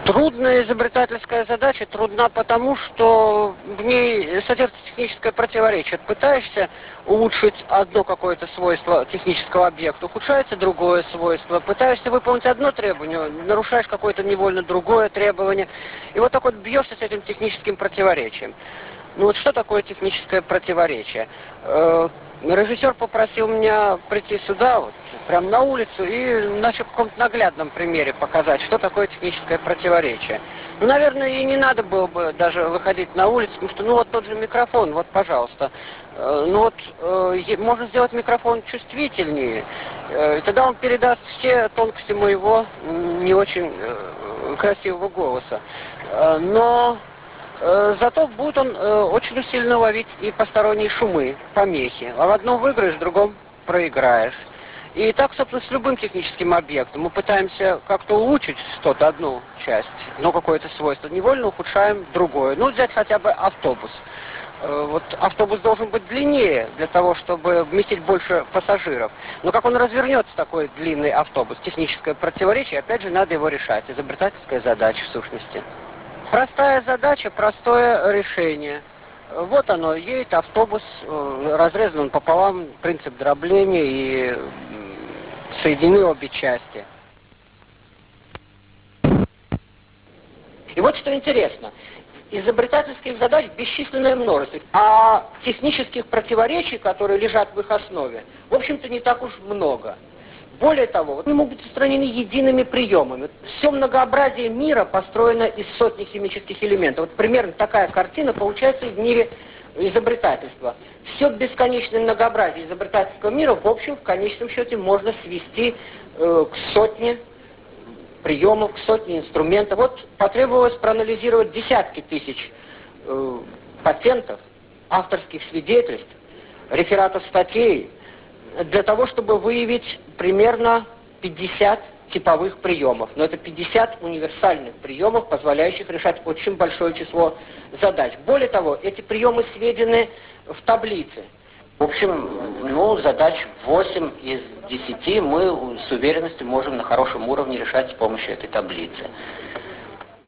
Трудная изобретательская задача трудна потому, что в ней содержится техническое противоречие. Пытаешься улучшить одно какое-то свойство технического объекта, ухудшается другое свойство. Пытаешься выполнить одно требование, нарушаешь какое-то невольно другое требование. И вот так вот бьешься с этим техническим противоречием. Ну вот что такое техническое противоречие? Режиссер попросил меня прийти сюда, вот, прямо на улицу, и начал в каком-то наглядном примере показать, что такое техническое противоречие. Ну, наверное, и не надо было бы даже выходить на улицу, потому что, ну, вот тот же микрофон, вот, пожалуйста. Можно сделать микрофон чувствительнее, и тогда он передаст все тонкости моего не очень красивого голоса. Но зато будет он очень усиленно ловить и посторонние шумы, помехи. А в одном выиграешь, в другом проиграешь. И так, собственно, с любым техническим объектом. Мы пытаемся как-то улучшить что-то, одну часть, но какое-то свойство. Невольно ухудшаем другое. Ну, взять хотя бы автобус. Вот автобус должен быть длиннее для того, чтобы вместить больше пассажиров. Но как он развернется, такой длинный автобус? Техническое противоречие, опять же, надо его решать. Изобретательская задача, в сущности. Простая задача, простое решение. Вот оно, едет автобус, разрезан он пополам, принцип дробления, и соединены обе части. И вот что интересно. Изобретательских задач бесчисленное множество, а технических противоречий, которые лежат в их основе, в общем-то, не так уж много. Более того, они могут быть устранены едиными приемами. Все многообразие мира построено из сотни химических элементов. Вот примерно такая картина получается в мире изобретательства. Все бесконечное многообразие изобретательского мира, в общем, в конечном счете, можно свести к сотне приемов, к сотне инструментов. Вот потребовалось проанализировать десятки тысяч патентов, авторских свидетельств, рефератов статей, для того, чтобы выявить примерно 50 типовых приемов. Но это 50 универсальных приемов, позволяющих решать очень большое число задач. Более того, эти приемы сведены в таблице. В общем, задач 8 из 10 мы с уверенностью можем на хорошем уровне решать с помощью этой таблицы.